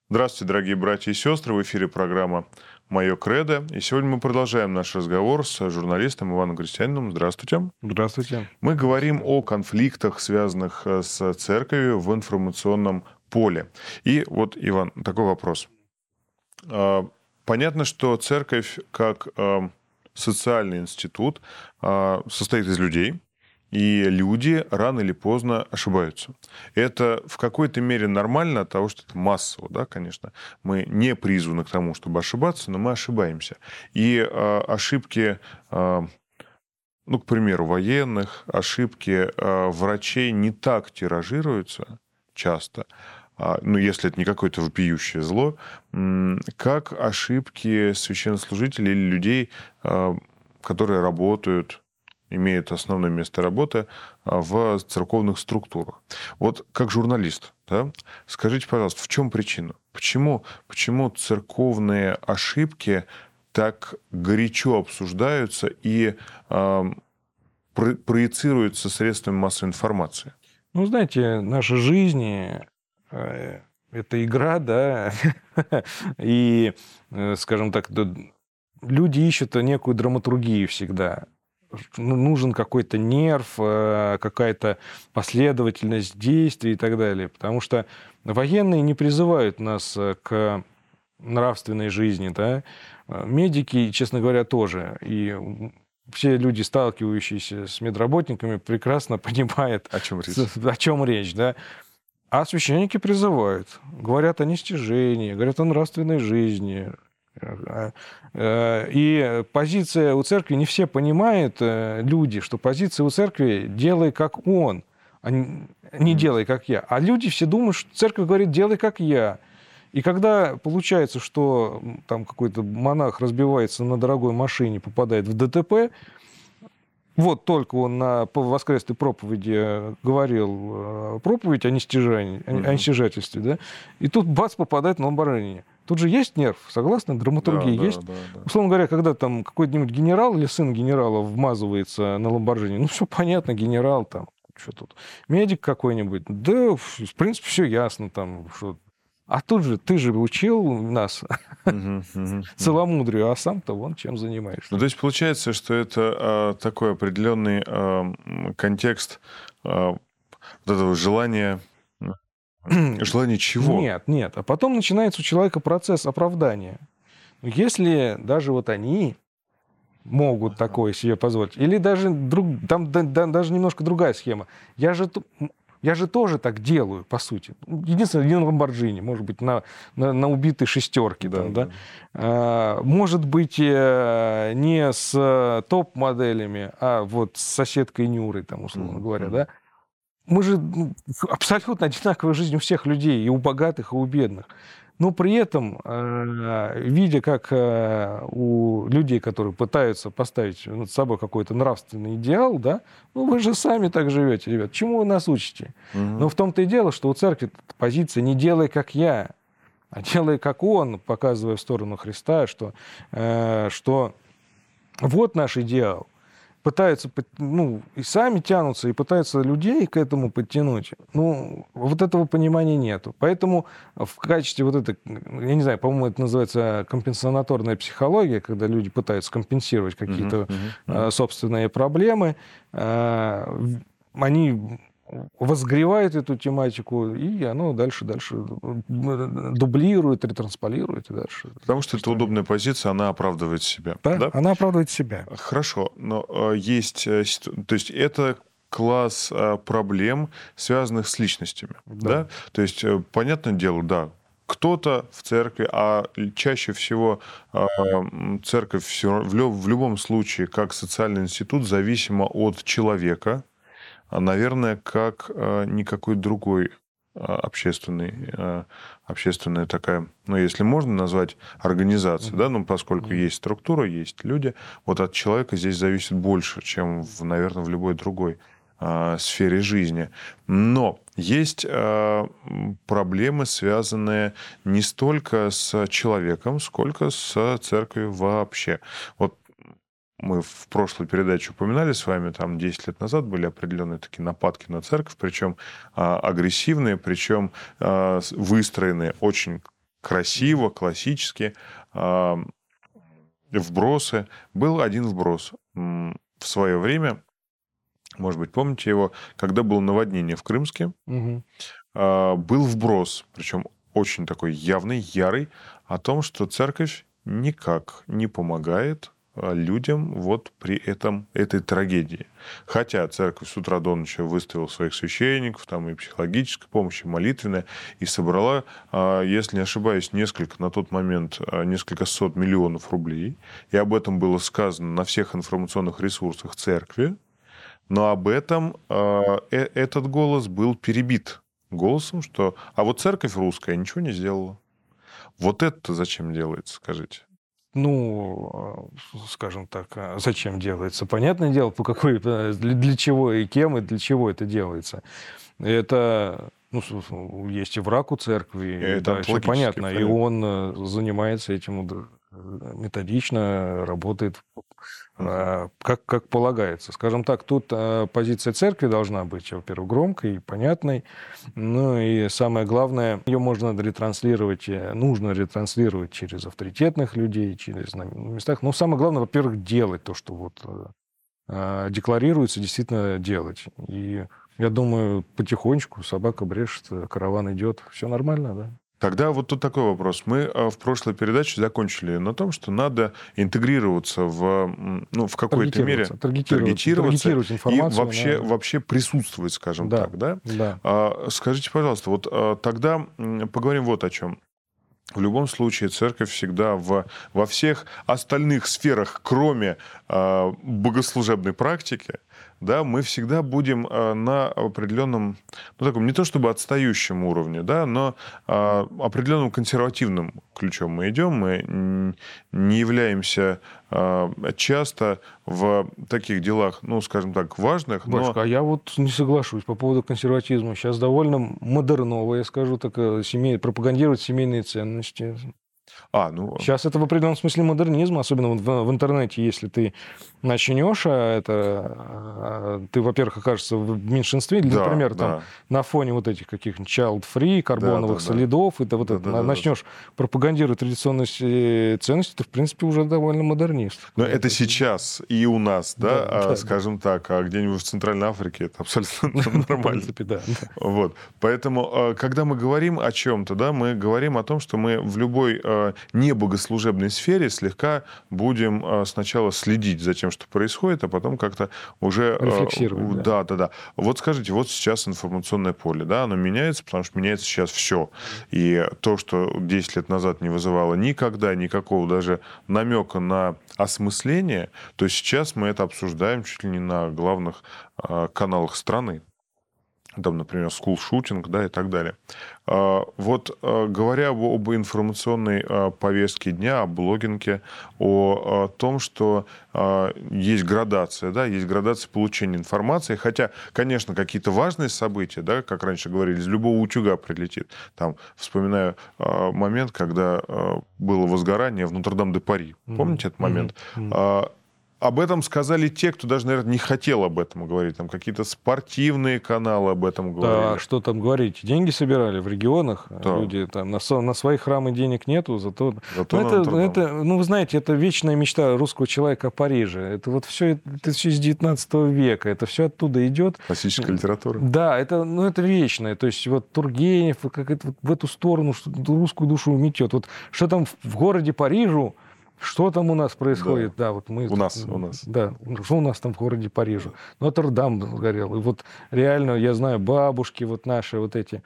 Здравствуйте, дорогие братья и сестры. В эфире программа «Мое кредо». И сегодня мы продолжаем наш разговор с журналистом Иваном Крестьяниным. Здравствуйте. Здравствуйте. Мы говорим о конфликтах, связанных с церковью в информационном поле. И вот, Иван, такой вопрос. Понятно, что церковь как социальный институт состоит из людей, и люди рано или поздно ошибаются. Это в какой-то мере нормально от того, что это массово, да, конечно. Мы не призваны к тому, чтобы ошибаться, но мы ошибаемся. И ошибки, к примеру, военных, ошибки врачей не так тиражируются часто, если это не какое-то вопиющее зло, как ошибки священнослужителей или людей, которые работают, имеют основное место работы в церковных структурах. Вот как журналист, да, скажите, пожалуйста, в чем причина? Почему церковные ошибки так горячо обсуждаются и проецируются средствами массовой информации? Ну, знаете, наша жизнь это игра, да, и, скажем так, люди ищут некую драматургию всегда. Нужен какой-то нерв, какая-то последовательность действий и так далее. Потому что военные не призывают нас к нравственной жизни, да. Медики, честно говоря, тоже. И все люди, сталкивающиеся с медработниками, прекрасно понимают, О чем речь? о чем речь, да. А священники призывают, говорят о нестяжении, говорят о нравственной жизни. И позиция у церкви, не все понимают, люди, что позиция у церкви «делай как он», а не «делай как я». А люди все думают, что церковь говорит «делай как я». И когда получается, что там какой-то монах разбивается на дорогой машине, попадает в ДТП, вот только он на воскресной проповеди говорил проповедь о нестяжательстве, да, и тут бац, попадает на Ламборгини. Тут же есть нерв, согласно, драматургия есть. Да. Условно говоря, когда там какой-нибудь генерал или сын генерала вмазывается на Ламборгини, ну, все понятно, генерал там, что тут, медик какой-нибудь, да, в принципе, все ясно там, что... А тут же, ты же учил нас целомудрию, а сам-то вон чем занимаешься. Ну, то есть получается, что это такой определенный контекст вот этого желания... Желание чего? Нет. А потом начинается у человека процесс оправдания. Если даже вот они могут такое себе позволить, или даже там даже немножко другая схема. Я же тоже так делаю, по сути. Единственное, не на Ламборджини, может быть, на убитой шестерке. Да. Может быть, не с топ-моделями, а вот с соседкой Нюрой, там, условно говоря, да. Мы же абсолютно одинаковая жизнь у всех людей, и у богатых, и у бедных. Но при этом, видя, как у людей, которые пытаются поставить над собой какой-то нравственный идеал, да, ну вы же сами так живете, ребят, чему вы нас учите? Но в том-то и дело, что у церкви позиция «не делай, как я», а делай, как он, показывая в сторону Христа, что вот наш идеал. Пытаются, и сами тянутся, и пытаются людей к этому подтянуть. Ну, вот этого понимания нету. Поэтому в качестве вот этой, я не знаю, по-моему, это называется компенсаторная психология, когда люди пытаются компенсировать какие-то собственные проблемы, они возгревает эту тематику, и оно дальше дублирует, ретрансполирует и дальше. Потому что это удобная позиция, она оправдывает себя. Да, она оправдывает себя. Хорошо, но есть... То есть это класс проблем, связанных с личностями. Да? То есть, понятное дело, да, кто-то в церкви, а чаще всего церковь в любом случае, как социальный институт, зависима от человека, наверное, как никакой другой общественная такая, если можно назвать организация, да, поскольку есть структура, есть люди, вот от человека здесь зависит больше, чем, наверное, в любой другой сфере жизни. Но есть проблемы, связанные не столько с человеком, сколько с церковью вообще. Вот мы в прошлой передаче упоминали с вами, там 10 лет назад были определенные такие нападки на церковь, причем агрессивные, причем выстроенные очень красиво, классически, вбросы. Был один вброс в свое время, может быть, помните его, когда было наводнение в Крымске, Мгм. был вброс, причем очень такой явный, ярый, о том, что церковь никак не помогает людям вот при этой трагедии. Хотя церковь с утра до ночи выставила своих священников, там и психологической помощи, и молитвенная, и собрала, если не ошибаюсь, на тот момент несколько сот миллионов рублей. И об этом было сказано на всех информационных ресурсах церкви. Но об этом этот голос был перебит голосом, что «а вот церковь русская ничего не сделала». Вот это зачем делается, скажите? Ну, скажем так, зачем делается? Понятное дело, по какой, для чего и кем, и для чего это делается. Это, ну, есть и враг у церкви, Это да, все логически, понятно. И понятно. он занимается этим методично, работает как полагается. Скажем так, тут позиция церкви должна быть, во-первых, громкой, понятной. Ну и самое главное, ее можно ретранслировать, нужно ретранслировать через авторитетных людей, через местах. Но самое главное, во-первых, делать то, что вот декларируется, действительно делать. И я думаю, потихонечку собака брешет, караван идет, все нормально, да. Тогда вот тут такой вопрос. Мы в прошлой передаче закончили на том, что надо интегрироваться в какой-то мере, таргетироваться таргетировать и информацию. вообще присутствовать, скажем Да, так, да? да. Скажите, пожалуйста, вот тогда поговорим вот о чем. В любом случае, церковь всегда во всех остальных сферах, кроме богослужебной практики, да, мы всегда будем на определенном, ну, таком, не то чтобы отстающем уровне, да, но определенным консервативным ключом мы идем, мы не являемся часто в таких делах, ну, скажем так, важных, но... Башка, а я вот не соглашусь по поводу консерватизма. Сейчас довольно модерново, я скажу так, пропагандировать семейные ценности. Ну... Сейчас это в определенном смысле модернизм, особенно в интернете, если ты начнешь, ты, во-первых, окажешься в меньшинстве, или, например, там на фоне вот этих каких-нибудь child-free, карбоновых солидов, и ты начнешь пропагандировать традиционные ценности, ты, в принципе, уже довольно модернист. Но это сейчас и у нас, скажем так, а где-нибудь в Центральной Африке это абсолютно нормально. В принципе, да. Вот. Поэтому, когда мы говорим о чем-то, да, мы говорим о том, что мы в любой небогослужебной сфере слегка будем сначала следить за тем, что происходит, а потом как-то уже... Рефлексировать. Да. Вот скажите, вот сейчас информационное поле, да, оно меняется, потому что меняется сейчас все. И то, что 10 лет назад не вызывало никогда никакого даже намека на осмысление, то сейчас мы это обсуждаем чуть ли не на главных каналах страны. Там, например, скул-шутинг, да, и так далее. Вот говоря об информационной повестке дня, о блогинге, о том, что есть градация, да, есть градация получения информации, хотя, конечно, какие-то важные события, да, как раньше говорили, из любого утюга прилетит. Там, вспоминаю момент, когда было возгорание в Нотр-Дам-де-Пари. Помните этот момент? Об этом сказали те, кто даже, наверное, не хотел об этом говорить. Там какие-то спортивные каналы об этом говорили. Да, что там говорить? Деньги собирали в регионах. Да. Люди там на свои храмы денег нету, зато вы знаете, это вечная мечта русского человека о Париже. Это вот все, это все из 19 века. Это все оттуда идет. Классическая литература. Да, это вечное. То есть вот Тургенев, как это в эту сторону русскую душу метет. Вот что там в городе Парижу, что там у нас происходит? Да, вот мы... У нас. Да, что у нас там в городе Париже? Нотр-Дам сгорел. И вот реально, я знаю, бабушки вот наши вот эти,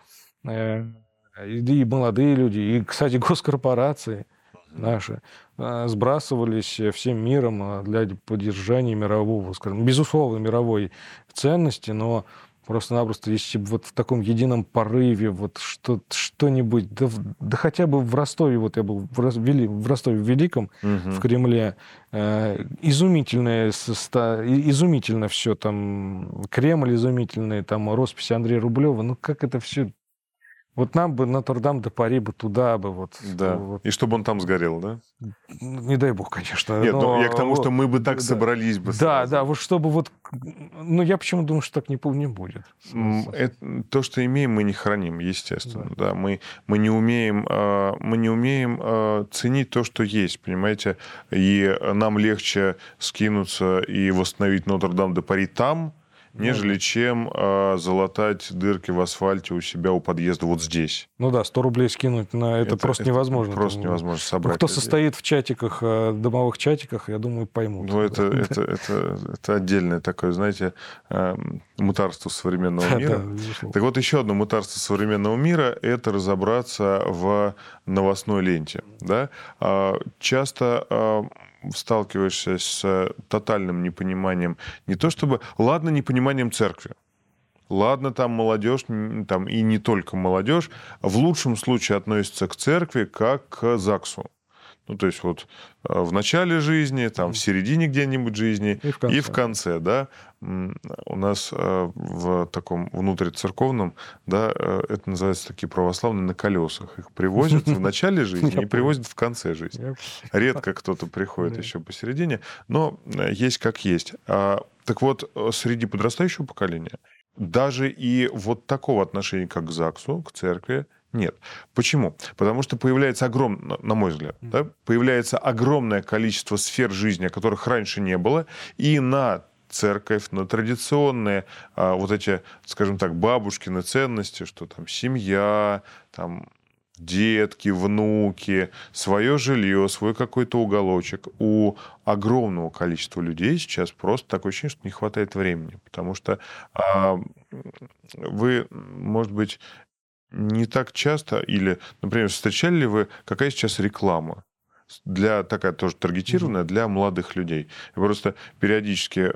и молодые люди, и, кстати, госкорпорации наши сбрасывались всем миром для поддержания мирового, скажем, безусловно, мировой ценности, но просто-напросто, если бы вот в таком едином порыве вот что-нибудь, да хотя бы в Ростове, вот я был в Ростове Великом, в Кремле, изумительно все там, Кремль изумительный, там росписи Андрея Рублева, ну как это все... Вот нам бы Нотр-Дам-де-Пари бы туда бы вот. Да. Вот. И чтобы он там сгорел, да? Не дай бог, конечно. Нет, но... я к тому, что мы бы так собрались бы сразу. Да, вот чтобы вот... Ну, я почему думаю, что так не будет. То, что имеем, мы не храним, естественно. Да. Мы не умеем ценить то, что есть, понимаете? И нам легче скинуться и восстановить Нотр-Дам-де-Пари там, нежели чем залатать дырки в асфальте у себя у подъезда вот здесь. Ну да, 100 рублей скинуть на это просто невозможно. Просто невозможно собрать. Кто состоит в чатиках, домовых чатиках, я думаю, поймут. Ну, это отдельное такое, знаете, мытарство современного мира. Так вот, еще одно мытарство современного мира – это разобраться в новостной ленте. Да? Часто сталкиваешься с тотальным непониманием, не то чтобы, ладно, непониманием церкви, ладно, там молодежь, там и не только молодежь, в лучшем случае относится к церкви как к ЗАГСу. Ну, то есть вот в начале жизни, там, в середине где-нибудь жизни и в конце, да. У нас в таком внутрицерковном, да, это называется такие православные на колесах. Их привозят в начале жизни и привозят в конце жизни. Редко кто-то приходит еще посередине, но есть как есть. Так вот, среди подрастающего поколения даже и вот такого отношения, как к ЗАГСу, к церкви, нет. Почему? Потому что появляется на мой взгляд, да, появляется огромное количество сфер жизни, о которых раньше не было, и на церковь, на традиционные вот эти, скажем так, бабушкины ценности, что там семья, там детки, внуки, свое жилье, свой какой-то уголочек. У огромного количества людей сейчас просто такое ощущение, что не хватает времени, потому что вы, может быть, не так часто, или, например, встречали ли вы, какая сейчас реклама? Такая тоже таргетированная для молодых людей. Я просто периодически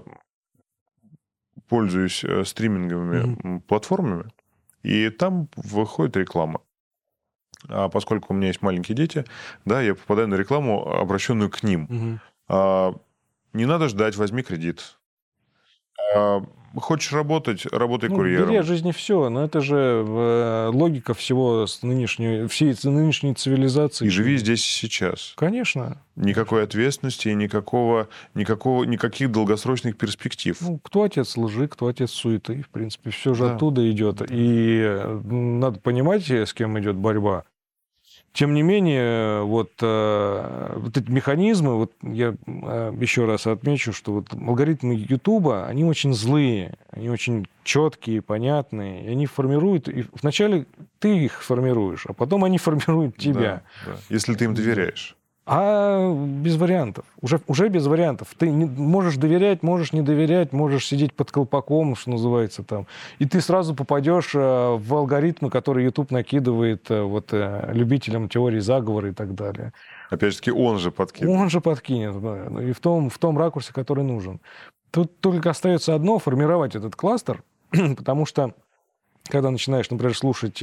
пользуюсь стриминговыми платформами, и там выходит реклама. А поскольку у меня есть маленькие дети, да, я попадаю на рекламу, обращенную к ним. Не надо ждать, возьми кредит. Хочешь работать, работай курьером. Бери от жизни все, но это же логика всей нынешней цивилизации. И живи здесь и сейчас. Конечно. Никакой ответственности, никаких долгосрочных перспектив. Ну, кто отец лжи, кто отец суеты. В принципе, все же оттуда идет. И надо понимать, с кем идет борьба. Тем не менее, вот эти механизмы, вот я еще раз отмечу, что вот алгоритмы Ютуба, они очень злые, они очень четкие, понятные, и они формируют, и вначале ты их формируешь, а потом они формируют тебя. Да. Если ты им доверяешь. А без вариантов. Уже без вариантов. Ты можешь доверять, можешь не доверять, можешь сидеть под колпаком, что называется там. И ты сразу попадешь в алгоритмы, которые YouTube накидывает любителям теории заговора и так далее. Опять же таки, он же подкинет. Он же подкинет, да. И в том ракурсе, который нужен. Тут только остается одно — формировать этот кластер, потому что, когда начинаешь, например, слушать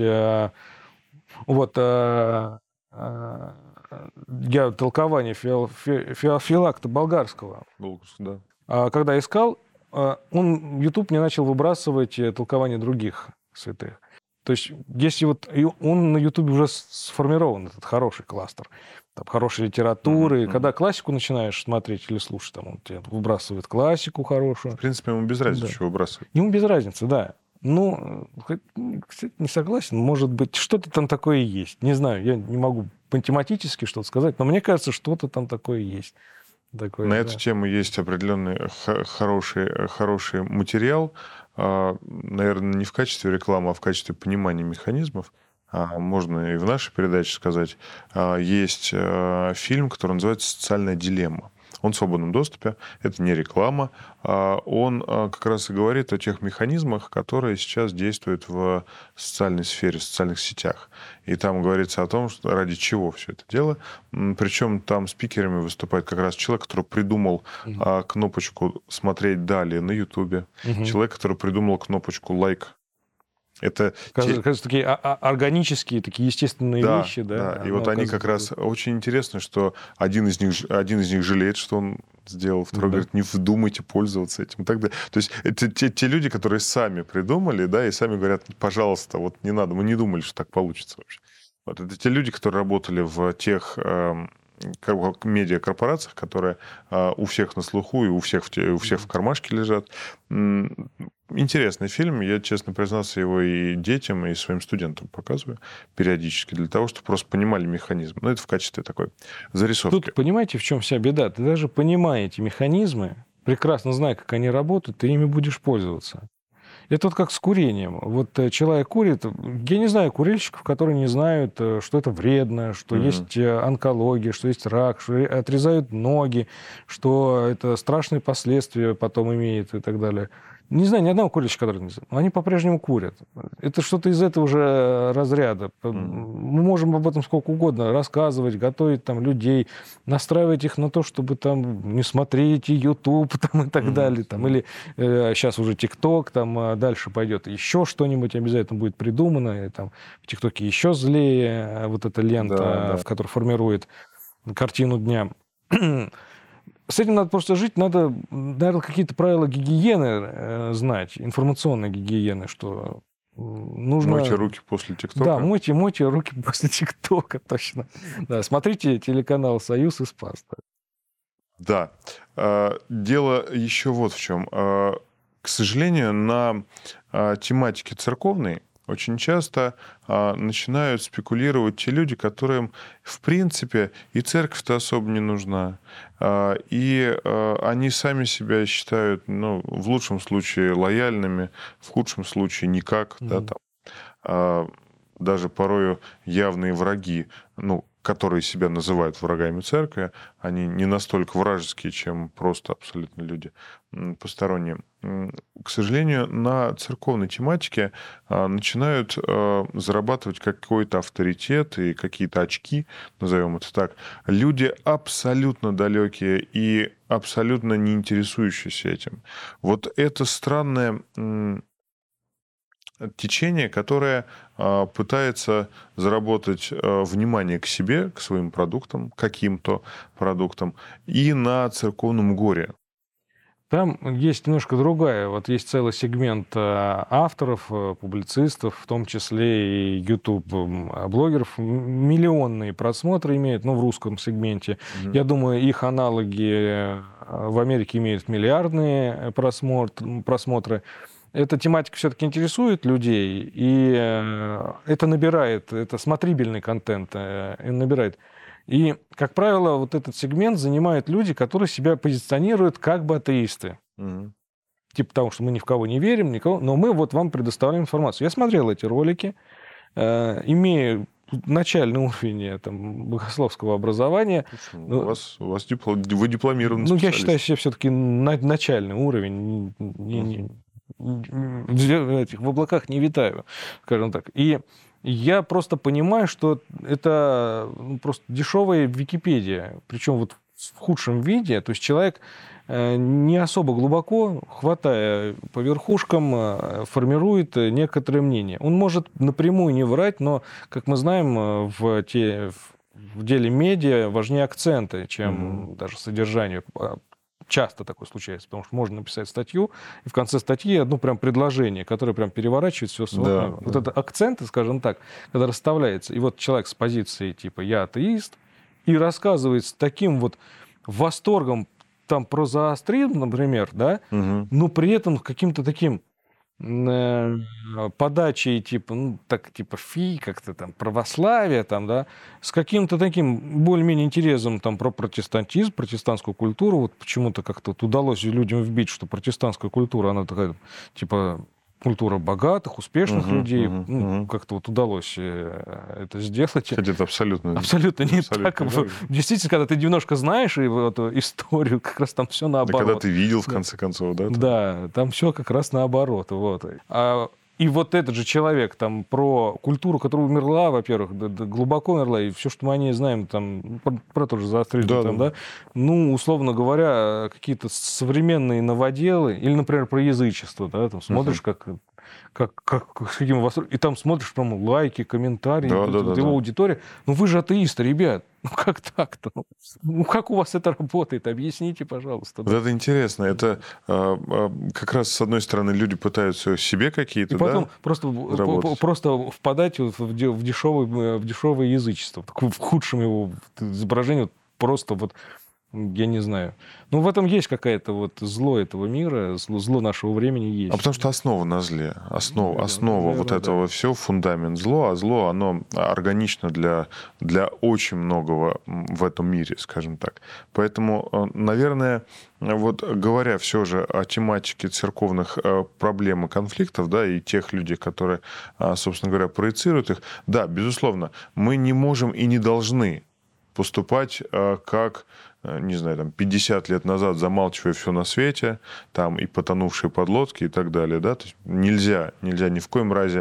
толкование Феофилакта Болгарского. Да. Когда искал, YouTube мне начал выбрасывать толкование других святых. То есть, если вот он на YouTube уже сформирован, этот хороший кластер, там, хорошей литературы, когда классику начинаешь смотреть или слушать, там, он тебе выбрасывает классику хорошую. В принципе, ему без разницы, что выбрасывает. Ему без разницы, да. Ну, кстати, не согласен. Может быть, что-то там такое есть. Не знаю, я не могу математически что-то сказать, но мне кажется, что-то там такое есть. На эту тему есть определенный хороший материал. Наверное, не в качестве рекламы, а в качестве понимания механизмов. Можно и в нашей передаче сказать. Есть фильм, который называется «Социальная дилемма». Он в свободном доступе, это не реклама. Он как раз и говорит о тех механизмах, которые сейчас действуют в социальной сфере, в социальных сетях. И там говорится о том, что ради чего все это дело. Причем там спикерами выступает как раз человек, который придумал кнопочку «Смотреть далее» на Ютубе. Человек, который придумал кнопочку «Лайк» Это Кажется, такие органические, такие естественные вещи, да. И вот они как раз очень интересно, что один из них жалеет, что он сделал, второй говорит, не вздумайте пользоваться этим и так далее. То есть это те люди, которые сами придумали, да, и сами говорят, пожалуйста, вот не надо, мы не думали, что так получится вообще. Вот это те люди, которые работали в тех медиакорпорациях, которые у всех на слуху и у всех в кармашке лежат. Интересный фильм. Я, честно признаться, его и детям, и своим студентам показываю периодически, для того, чтобы просто понимали механизм. Ну, это в качестве такой зарисовки. Тут понимаете, в чем вся беда? Ты даже понимая эти механизмы, прекрасно зная, как они работают, ты ими будешь пользоваться. Это вот как с курением. Вот человек курит, я не знаю курильщиков, которые не знают, что это вредно, что есть онкология, что есть рак, что отрезают ноги, что это страшные последствия потом имеет и так далее. Не знаю ни одного курильщика, который не знает. Но они по-прежнему курят. Это что-то из этого же разряда. Мы можем об этом сколько угодно рассказывать, готовить там людей, настраивать их на то, чтобы там не смотреть YouTube там, и так далее. Там, или сейчас уже TikTok, там дальше пойдет еще что-нибудь обязательно будет придумано. И, там, в ТикТоке еще злее вот эта лента, в которой формирует картину дня. С этим надо просто жить, надо, наверное, какие-то правила гигиены знать, информационной гигиены, что нужно... Мойте руки после ТикТока. Да, мойте руки после ТикТока, точно. Да, смотрите телеканал «Союз» и «Спас». Да. Дело еще вот в чем. К сожалению, на тематике церковной очень часто начинают спекулировать те люди, которым, в принципе, и церковь-то особо не нужна. И они сами себя считают, ну, в лучшем случае лояльными, в худшем случае никак. Да, там, даже порою явные враги, ну, которые себя называют врагами церкви, они не настолько вражеские, чем просто абсолютно люди посторонние. К сожалению, на церковной тематике начинают зарабатывать какой-то авторитет и какие-то очки, назовем это так, люди абсолютно далекие и абсолютно не интересующиеся этим. Вот это странное течение, которое пытается заработать внимание к себе, к своим продуктам, каким-то продуктам, и на церковном горе. Там есть немножко другая. Вот есть целый сегмент авторов, публицистов, в том числе и YouTube-блогеров. Миллионные просмотры имеют, ну, в русском сегменте. Я думаю, их аналоги в Америке имеют миллиардные просмотры. Эта тематика все-таки интересует людей, и это набирает, это смотрибельный контент набирает. И, как правило, вот этот сегмент занимают люди, которые себя позиционируют как бы атеисты. Типа того, что мы ни в кого не верим, никого, но мы вот вам предоставляем информацию. Я смотрел эти ролики, имея начальный уровень там, богословского образования. У вас вы дипломированный специалист. Я считаю себя все-таки начальный уровень. В облаках не витаю, скажем так. И я просто понимаю, что это просто дешевая Википедия, причем вот в худшем виде. То есть человек не особо глубоко, хватая по верхушкам, формирует некоторое мнение. Он может напрямую не врать, но, как мы знаем, в деле медиа важнее акценты, чем даже содержание. Часто такое случается, потому что можно написать статью, и в конце статьи одно прям предложение, которое прям переворачивает все. Вот это акценты, скажем так, когда расставляется. И вот человек с позиции типа «я атеист» и рассказывает с таким вот восторгом там про зороастризм, например, да, но при этом каким-то таким подачей типа, типа как-то там православие, там, да, с каким-то таким более-менее интересом там про протестантизм, протестантскую культуру. Вот почему-то как-то вот удалось людям вбить, что протестантская культура, она такая, типа, культура богатых, успешных людей. Как-то вот удалось это сделать. Кстати, это абсолютно не так. Действительно, когда ты немножко знаешь эту историю, как раз там все наоборот. Да, когда ты видел, в конце концов, да? Да, там все как раз наоборот. Вот. И вот этот же человек там про культуру, которая умерла, во-первых, глубоко умерла, и все, что мы о ней знаем, там, про то же зороастризм, да, ну, условно говоря, какие-то современные новоделы, или, например, про язычество, да, там смотришь, как с каким восторгом. И там смотришь, там лайки, комментарии, Да, вот да, его да, да. аудитория. Ну вы же атеисты, ребят. Ну как так-то? Ну как у вас это работает? Объясните, пожалуйста. Вот это интересно. Это как раз, с одной стороны, люди пытаются себе И какие-то, потом да, просто заработать. впадать в дешевое язычество. В худшем его изображении вот просто вот, я не знаю. Ну, в этом есть какая-то вот зло этого мира, зло нашего времени А есть. потому что основа на зле. Основа вот наверное, этого да. всего, фундамент зло. А зло, оно органично для очень многого в этом мире, скажем так. Поэтому, наверное, вот говоря все же о тематике церковных проблем и конфликтов, да, и тех людей, которые, собственно говоря, проецируют их, да, безусловно, мы не можем и не должны поступать как, не знаю, там, 50 лет назад, замалчивая все на свете, там, и потонувшие подлодки и так далее, да, то есть нельзя ни в коем разе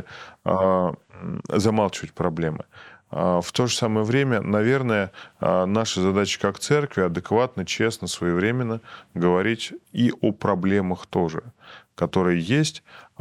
замалчивать проблемы. В то же самое время, наверное, наша задача как церкви адекватно, честно, своевременно говорить и о проблемах тоже, которые есть,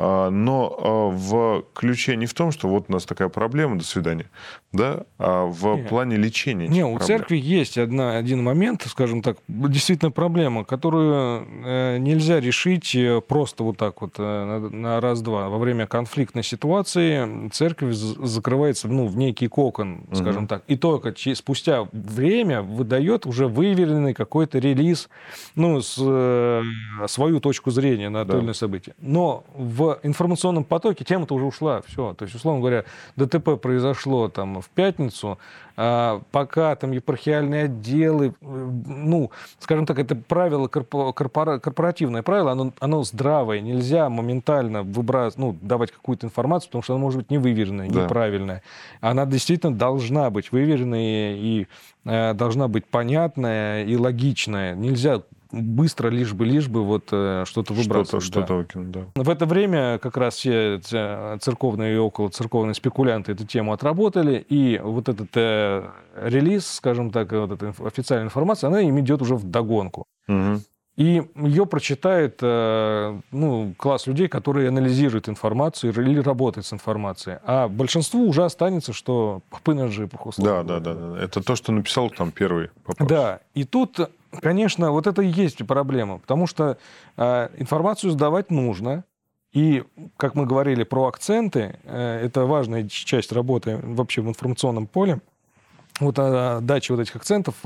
но в ключе не в том, что вот у нас такая проблема, до свидания, да, а в Не. плане лечения Не, этих у проблем. церкви есть один момент, скажем так, действительно проблема, которую нельзя решить просто вот так вот на раз-два. Во время конфликтной ситуации церковь закрывается, ну, в некий кокон, скажем так, и только спустя время выдает уже выверенный какой-то релиз, ну, свою точку зрения на то Да. или иное событие. Но в информационном потоке тема-то уже ушла, все. То есть, условно говоря, ДТП произошло там в пятницу, пока там епархиальные отделы, ну, скажем так, это правило, корпоративное правило, оно здравое, нельзя моментально давать какую-то информацию, потому что она может быть невыверенная, Да. неправильная. Она действительно должна быть выверенная и должна быть понятная и логичная. Нельзя быстро, лишь бы вот что-то выбрасывать. Что-то выкинуть, да. В это время как раз все церковные и околоцерковные спекулянты эту тему отработали, и вот этот релиз, скажем так, вот эта официальная информация, она им идет уже вдогонку. Мгм. И ее прочитает класс людей, которые анализируют информацию или работают с информацией. А большинству уже останется, что попы на джипах, условно Да. говоря. Это то, что написал там первый попавший. Да, и тут, конечно, вот это и есть проблема, потому что информацию сдавать нужно, и, как мы говорили про акценты, это важная часть работы вообще в информационном поле, вот дача вот этих акцентов,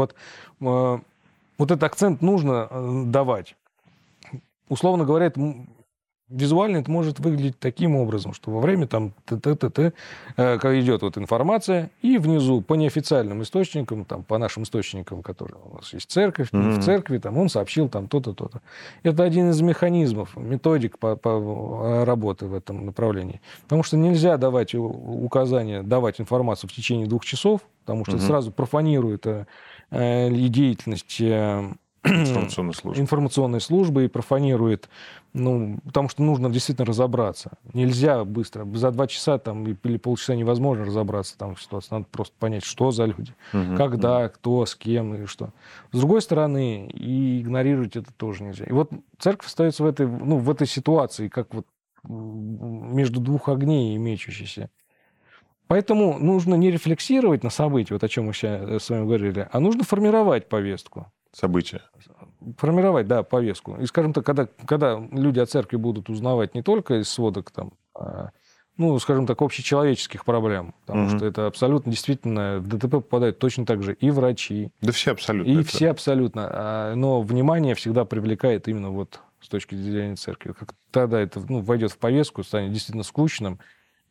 вот этот акцент нужно давать. Условно говоря, визуально это может выглядеть таким образом, что во время там как идет вот информация, и внизу по неофициальным источникам, там, по нашим источникам, которые у нас есть церковь, в церкви, там, он сообщил там то-то, то-то. Это один из механизмов, методик по работы в этом направлении. Потому что нельзя давать указания, давать информацию в течение 2 часов, потому что это сразу профанирует и деятельность информационной службы и профанирует, потому что нужно действительно разобраться. Нельзя быстро. За 2 часа там, или полчаса невозможно разобраться там, в ситуации. Надо просто понять, что за люди, когда, кто, с кем и что. С другой стороны, и игнорировать это тоже нельзя. И вот церковь остается в этой ситуации, как вот между 2 огней мечущейся. Поэтому нужно не рефлексировать на события, вот о чем мы сейчас с вами говорили, а нужно формировать повестку. События. Формировать, да, повестку. И, скажем так, когда люди о церкви будут узнавать не только из сводок, там, скажем так, общечеловеческих проблем, потому что это абсолютно, действительно, в ДТП попадают точно так же и врачи. Да все абсолютно. И все абсолютно. Но внимание всегда привлекает именно вот с точки зрения церкви. Как тогда это войдет в повестку, станет действительно скучным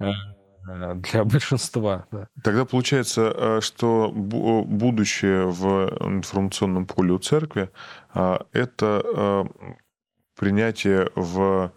для большинства. Да. Тогда получается, что будущее в информационном поле у церкви – это принятие в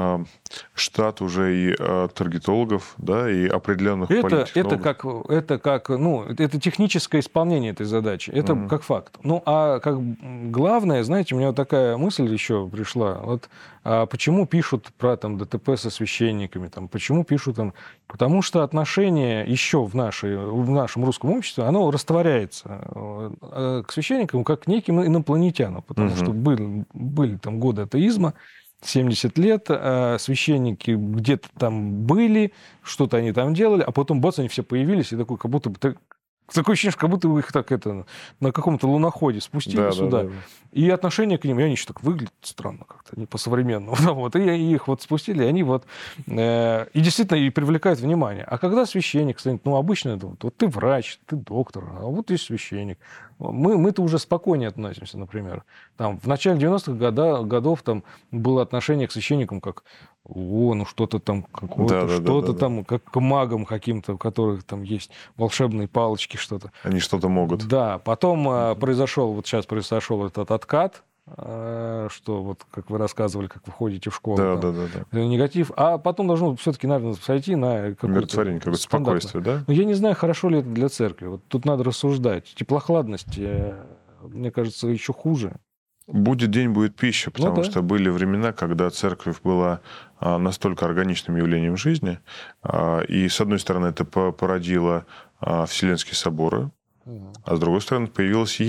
штат уже и таргетологов, да, и определенных политтехнологов. Это техническое исполнение этой задачи. Это как факт. А как главное, знаете, у меня вот такая мысль еще пришла. Вот почему пишут про там ДТП со священниками, там, почему пишут там, потому что отношение еще в нашем русском обществе, оно растворяется к священникам как к неким инопланетянам, потому что были там годы атеизма. 70 лет, священники где-то там были, что-то они там делали, а потом, бац, они все появились, и такой, как будто бы такое ощущение, как будто бы их так на каком-то луноходе спустили сюда. Да. И отношение к ним, и они еще так выглядят странно как-то, не по-современному. Вот, и их вот спустили, и они вот... и действительно и привлекают внимание. А когда священник станет, обычно это вот ты врач, ты доктор, а вот ты священник. Мы-то уже спокойнее относимся, например. Там, в начале 90-х годов там было отношение к священникам как что-то там какое-то, что-то там, как к магам каким-то, у которых там есть волшебные палочки, что-то. Они что-то могут. Да, потом сейчас произошел этот откат, что вот, как вы рассказывали, как вы ходите в школу. Да. Негатив. А потом должно все-таки, наверное, сойти на какое-то... Умиротворение, какое-то спокойствие, да? Но я не знаю, хорошо ли это для церкви. Вот тут надо рассуждать. Теплохладность, мне кажется, еще хуже. Будет день, будет пища, потому что были времена, когда церковь была настолько органичным явлением жизни, и, с одной стороны, это породило Вселенские соборы, а с другой стороны, появились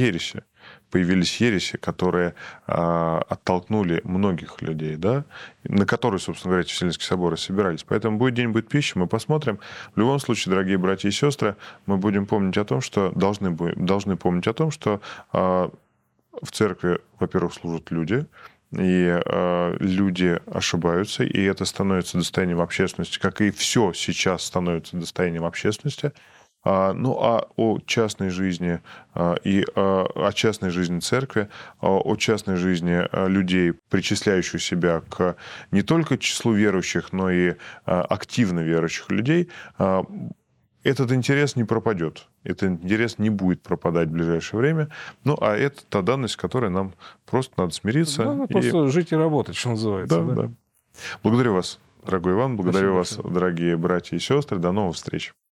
ереси, которые оттолкнули многих людей, да, на которые, собственно говоря, эти Вселенские соборы собирались. Поэтому будет день, будет пища, мы посмотрим. В любом случае, дорогие братья и сестры, мы будем помнить о том, что должны помнить о том, что в церкви, во-первых, служат люди, и люди ошибаются, и это становится достоянием общественности, как и все сейчас становится достоянием общественности. О частной жизни и о частной жизни церкви, о частной жизни людей, причисляющих себя к не только числу верующих, но и активно верующих людей, этот интерес не пропадет. Этот интерес не будет пропадать в ближайшее время. А это та данность, с которой нам просто надо смириться. Просто жить и работать, что называется. Да. Благодарю вас, дорогой Иван. Благодарю вас, дорогие братья и сестры. До новых встреч.